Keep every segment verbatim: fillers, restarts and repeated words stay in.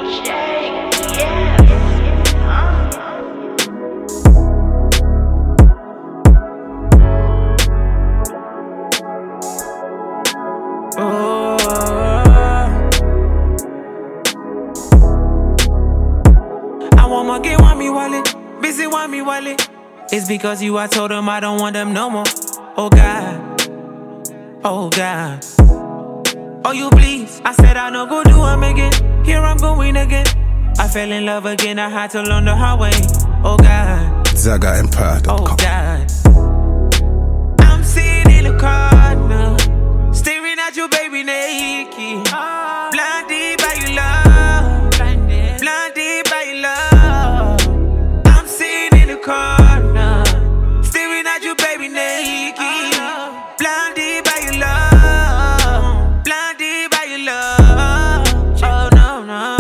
I'ma get want me wallet, busy want me wallet. It's because you, I told them I don't want them no more. Oh God, oh God. Oh you please, I said I no go do them again. Here I'm going again. I fell in love again, I had to learn the hard way. Oh God, Zaga Empire dot com. oh God. I'm sitting in the corner, staring at you baby naked. Blinded by your love, blinded by your love. I'm sitting in the corner, staring at you baby naked. Blinded by your love, blinded by your love. Oh no, no.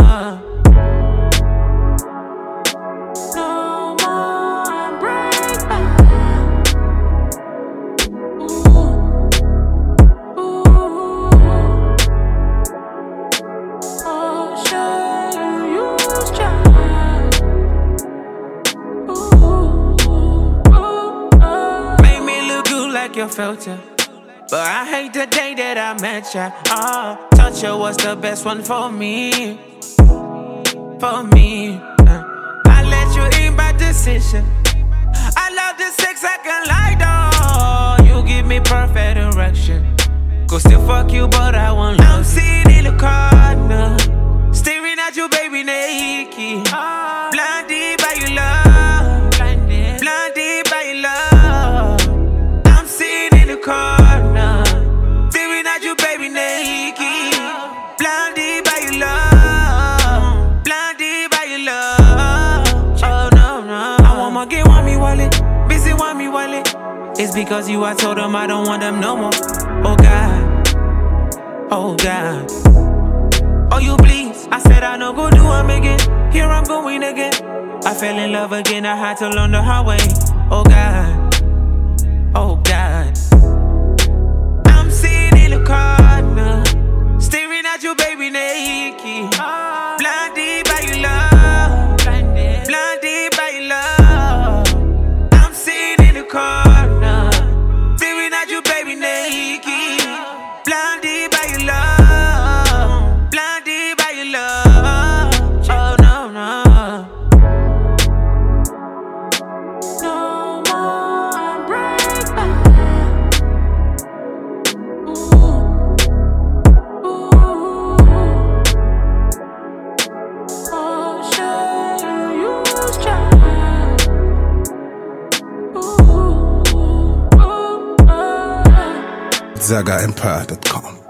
No more breakdown. Ooh, ooh. Oh, sure you use child. Ooh, ooh, ooh. Made me look good like your filter. But I hate the day that I met ya. Oh, Toucher was the best one for me. For me. Uh, I let you in by decision. I love the sex I can lie down. You give me perfect erection. Go still fuck you, but I won't love. I'm sitting in the corner, staring at you, baby, naked. Blinded by your love, blinded by your love. I'm sitting in the corner, staring at you, baby, naked. Blinded by your love, blinded by your love. Oh no, no. I want my get want me wallet, busy want me wallet. It's because you, I told them I don't want them no more. Oh God, oh God. Oh you please, I said I no go do them again. Here I'm going again. I fell in love again, I had to learn the hard way. Oh God, oh God. I'm sitting in the corner, staring at you baby naked. Blinded by your love, blinded by your love. I'm sitting in the corner, staring at you baby naked. Blinded by your love, blinded by your love. Oh no, no. No more breakdown. Ooh, ooh. Oh, sure you use child. Ooh, ooh, ooh. Zaga Empire dot com.